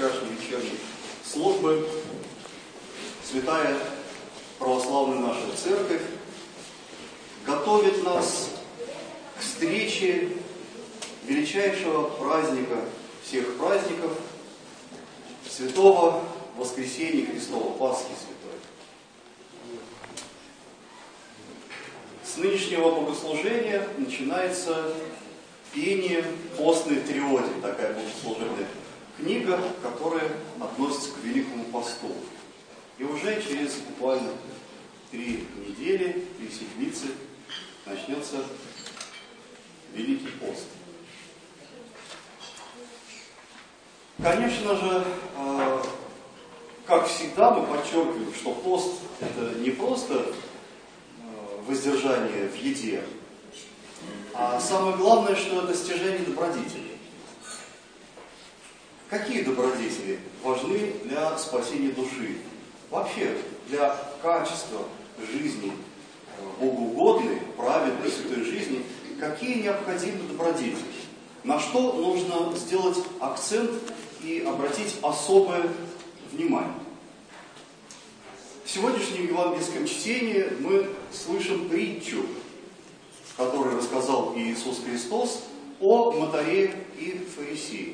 вчерашней вечерней службы святая православная наша церковь готовит нас к встрече величайшего праздника всех праздников, Святого Воскресения Христова, Пасхи Святой. С нынешнего богослужения начинается пение постной триоди, такая богослужебная книга, которая относится к Великому Посту. И уже через буквально 3 недели, 3 седмицы начнется Великий Пост. Конечно же, как всегда мы подчеркиваем, что пост это не просто воздержание в еде, а самое главное, что это стяжание добродетелей. Какие добродетели важны для спасения души? Вообще, для качества жизни богоугодной, праведной, святой жизни, какие необходимы добродетели? На что нужно сделать акцент и обратить особое внимание? В сегодняшнем евангельском чтении мы слышим притчу, которую рассказал Иисус Христос о мытаре и фарисее.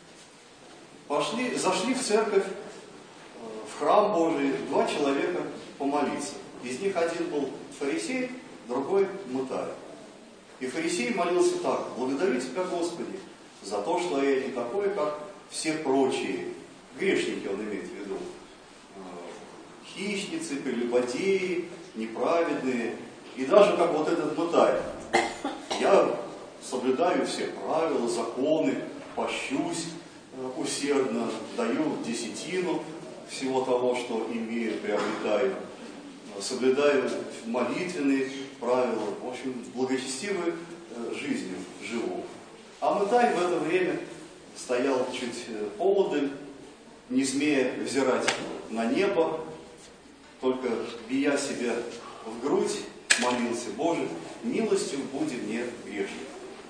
Зашли в церковь, в храм Божий 2 человека помолиться. Из них один был фарисей, другой мытарь. И фарисей молился так: «Благодарю Тебя, Господи, за то, что я не такой, как все прочие». Грешники он имеет в виду. Хищницы, прелюбодеи, неправедные. И даже как вот этот мытарь. Я соблюдаю все правила, законы, пощусь усердно, даю десятину всего того, что имею, приобретаю, соблюдаю молитвенные правила, в общем, благочестивой жизнью живу. А мытарь в это время стоял чуть поодаль, не смея взирать на небо, только бия себя в грудь, молился: «Боже, милостью буди мне грешник».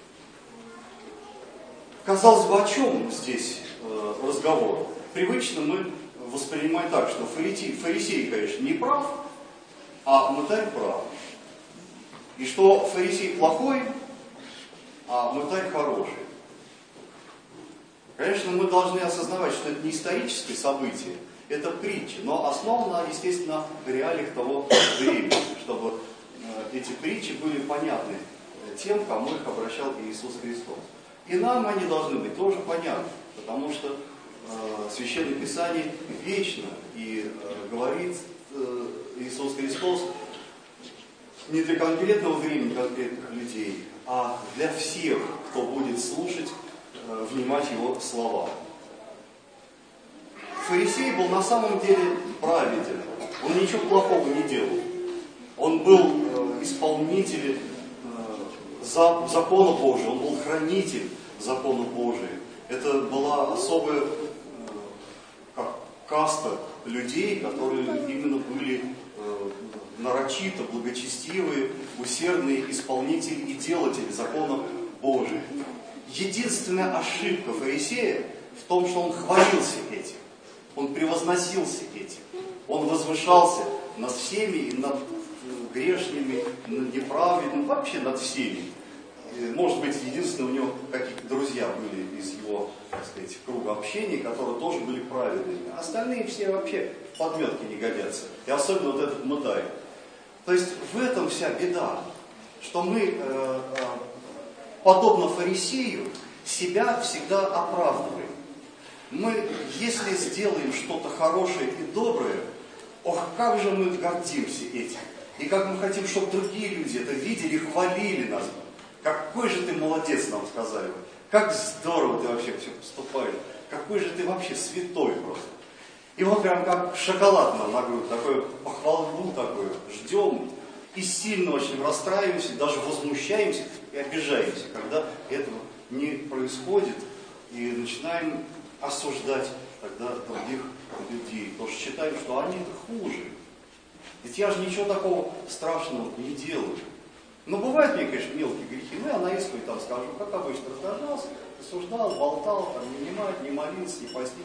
Казалось бы, о чем здесь разговор? Привычно мы воспринимаем так, что фарисей, конечно, не прав, а мытарь прав. И что фарисей плохой, а мытарь хороший. Конечно, мы должны осознавать, что это не историческое событие, это притча, но основана, естественно, в реалиях того времени, чтобы эти притчи были понятны тем, кому их обращал Иисус Христос. И нам они должны быть тоже понятны, потому что Священное Писание вечно, и говорит Иисус Христос не для конкретного времени, конкретных людей, а для всех, кто будет слушать, внимать Его слова. Фарисей был на самом деле праведен, он ничего плохого не делал. Он был исполнителем закона Божия, он был хранитель закона Божия. Это была особая каста людей, которые именно были нарочито благочестивые, усердные исполнители и делатели закона Божия. Единственная ошибка фарисея в том, что он хвалился этим, он превозносился этим, он возвышался над всеми, над грешными, над неправедными, вообще над всеми. Может быть, единственное, у него какие-то друзья были из его, так сказать, круга общения, которые тоже были праведными. А остальные все вообще в подметке не годятся. И особенно вот этот мытарь. То есть в этом вся беда, что мы, подобно фарисею, себя всегда оправдываем. Мы, если сделаем что-то хорошее и доброе, ох, как же мы гордимся этим. И как мы хотим, чтобы другие люди это видели и хвалили нас. Какой же ты молодец, нам сказали. Как здорово ты вообще все поступаешь. Какой же ты вообще святой просто. И вот прям как шоколад нам на грудь, такую похвалу такую ждем. И сильно очень расстраиваемся, даже возмущаемся и обижаемся, когда этого не происходит. И начинаем осуждать тогда других людей. Потому что считаем, что они-то хуже. Ведь я же ничего такого страшного не делаю. Но бывают мне, конечно, мелкие грехи. Ну, я на исповедь там скажу, как обычно, раздражался, осуждал, болтал, там, не молился, не постился.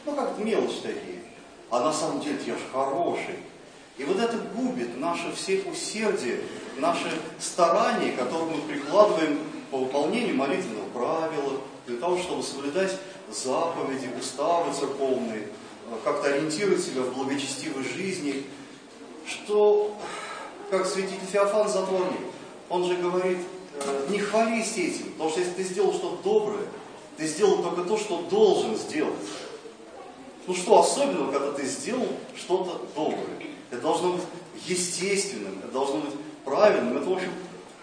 Ну, как-то мелочи такие. А на самом деле я же хороший. И вот это губит наше все усердие, наши старания, которые мы прикладываем по выполнению молитвенного правила, для того, чтобы соблюдать заповеди, уставы церковные, как-то ориентировать себя в благочестивой жизни, что, как святитель Феофан Затворник, он же говорит, не хвались этим, потому что если ты сделал что-то доброе, ты сделал только то, что должен сделать. Ну что особенного, когда ты сделал что-то доброе? Это должно быть естественным, это должно быть правильным. Это, в общем,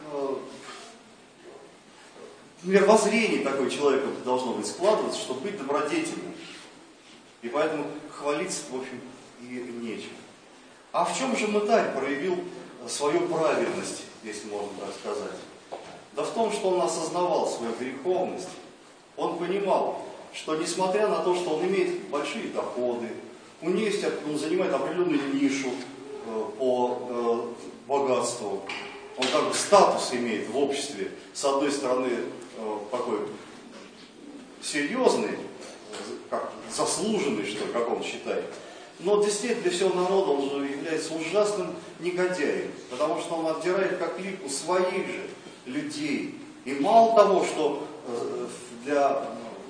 мировоззрение такое человеку должно быть складываться, чтобы быть добродетельным. И поэтому хвалиться, в общем, и нечем. А в чем же мытарь проявил свою праведность, если можно так сказать? Да в том, что он осознавал свою греховность. Он понимал, что несмотря на то, что он имеет большие доходы, он занимает определенную нишу по богатству, он как бы статус имеет в обществе, с одной стороны, такой серьезный, как заслуженный, что ли, как он считает, но действительно для всего народа он же является ужасным негодяем, потому что он отдирает как липу своих же людей. И мало того, что для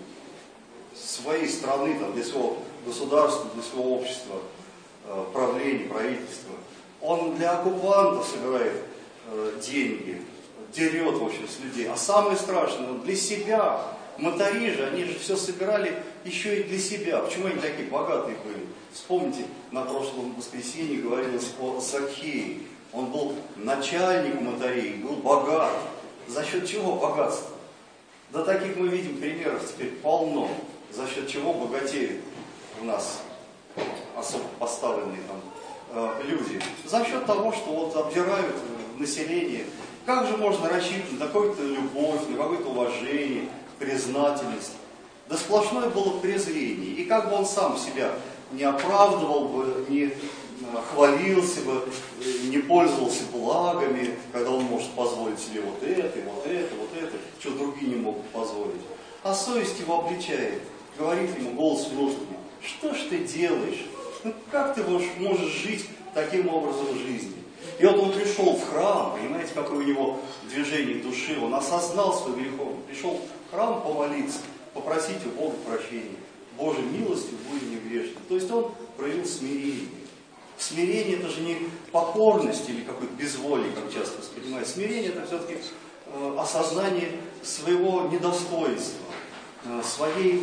своей страны, там, для своего государства, для своего общества, правления, правительства, он для оккупантов собирает деньги, дерет, в общем, с людей. А самое страшное, он для себя. Мытари же, они же все собирали еще и для себя. Почему они такие богатые были? Вспомните, на прошлом воскресенье говорилось о Закхее. Он был начальником мытарей, был богат. За счет чего богатство? Да таких мы видим примеров теперь полно. За счет чего богатеют у нас особо поставленные там люди. За счет того, что вот обдирают население. Как же можно рассчитывать на какую-то любовь, на какое-то уважение, признательность? Да сплошное было презрение. И как бы он сам себя не оправдывал бы, не хвалился бы, не пользовался благами, когда он может позволить себе вот это, вот это, вот это, что другие не могут позволить. А совесть его обличает, говорит ему голос внутренний: что ж ты делаешь? Ну как ты можешь жить таким образом жизни? И вот он пришел в храм, понимаете, какое у него движение души, он осознал свой греховность, пришел в храм помолиться, попросить у Бога прощения. Боже, милостью будь мне грешным. То есть он проявил смирение. Смирение это же не покорность или какое-то безволие, как часто воспринимают. Смирение это все-таки осознание своего недостоинства, своего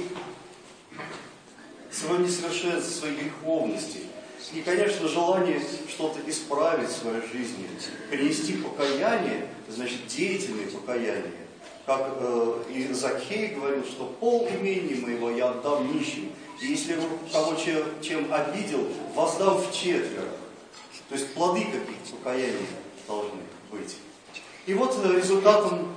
несовершенства, своей греховности. И, конечно, желание что-то исправить в своей жизни, принести покаяние, значит, деятельное покаяние. Как и Закхей говорил, что пол имения моего я отдам нищим. И если кого чем обидел, воздам вчетверо. То есть плоды какие-то покаяния должны быть. И вот результатом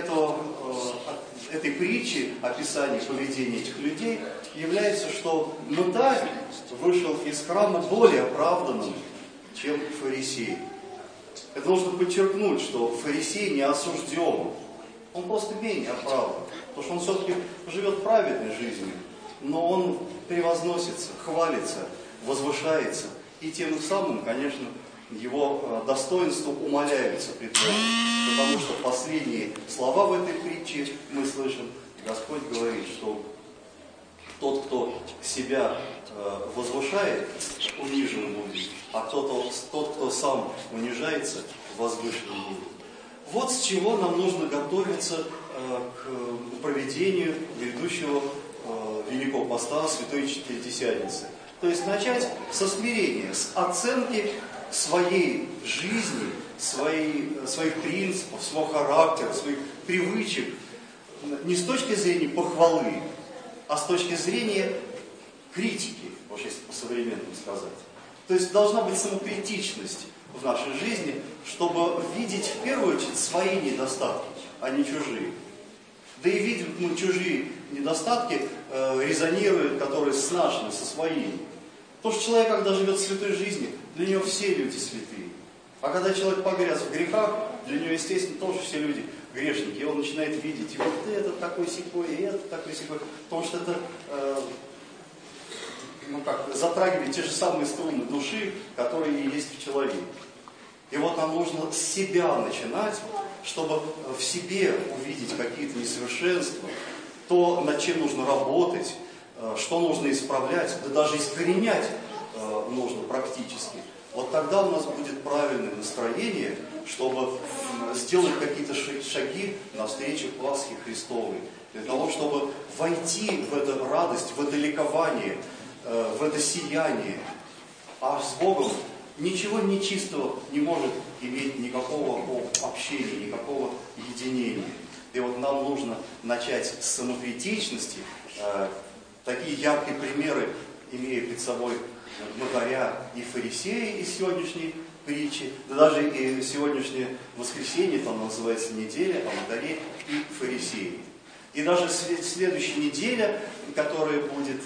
этой притчи, описания поведения этих людей, является, что мытарь вышел из храма более оправданным, чем фарисей. Это нужно подчеркнуть, что фарисей не осужден. Он просто менее оправдан. Потому что он все-таки живет праведной жизнью. Но он превозносится, хвалится, возвышается. И тем самым, конечно, его достоинство умаляется пред Богом. Потому что последние слова в этой притче мы слышим. Господь говорит, что тот, кто себя возвышает, унижен будет. А тот, кто сам унижается, возвышен будет. Вот с чего нам нужно готовиться к проведению грядущего Великого Поста Святой Четыредесятницы. То есть начать со смирения, с оценки своей жизни, своих принципов, своего характера, своих привычек, не с точки зрения похвалы, а с точки зрения критики, вот если по-современному сказать. То есть должна быть самокритичность в нашей жизни, чтобы видеть в первую очередь свои недостатки, а не чужие. Да и видим мы чужие недостатки, резонируют, которые с нашими, со своими. Потому что человек, когда живет в святой жизни, для него все люди святые. А когда человек погряз в грехах, для него, естественно, тоже все люди грешники. И он начинает видеть, и вот этот такой сякой, и этот такой сякой. Потому что это затрагивает те же самые струны души, которые и есть в человеке. И вот нам нужно с себя начинать, чтобы в себе увидеть какие-то несовершенства, то, над чем нужно работать, что нужно исправлять, да даже искоренять нужно практически. Вот тогда у нас будет правильное настроение, чтобы сделать какие-то шаги навстречу Пасхе Христовой. Для того, чтобы войти в эту радость, в это ликование, в это сияние. А с Богом ничего нечистого не может иметь никакого общения, никакого единения. И вот нам нужно начать с самокритичности. Такие яркие примеры, имея перед собой мытаря и фарисея из сегодняшней притчи, да даже и сегодняшнее воскресенье, там называется неделя, о мытаре и фарисее. И даже следующая неделя, которая будет,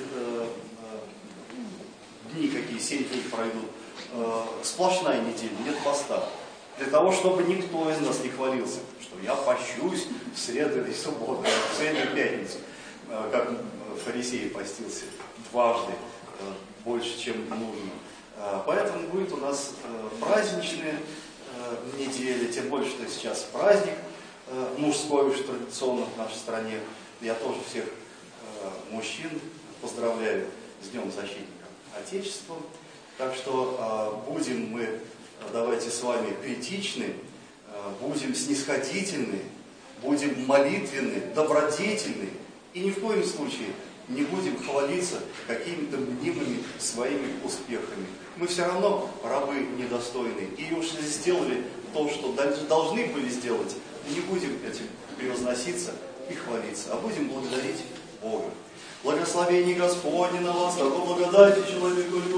дни какие, 7 дней пройдут, сплошная неделя, нет поста. Для того, чтобы никто из нас не хвалился, что я пощусь в среду и субботу, в среду и пятницу, как фарисей постился дважды, больше, чем нужно. Поэтому будет у нас праздничная неделя, тем более, что сейчас праздник мужской уж традиционно в нашей стране. Я тоже всех мужчин поздравляю с Днем Защитника Отечества. Так что будем мы, давайте с вами критичны, будем снисходительны, будем молитвенны, добродетельны и ни в коем случае не будем хвалиться какими-то мнимыми своими успехами. Мы все равно рабы недостойные. И уж сделали то, что должны были сделать, не будем этим превозноситься и хвалиться, а будем благодарить Бога. Благословение Господне на вас, как благодати человеку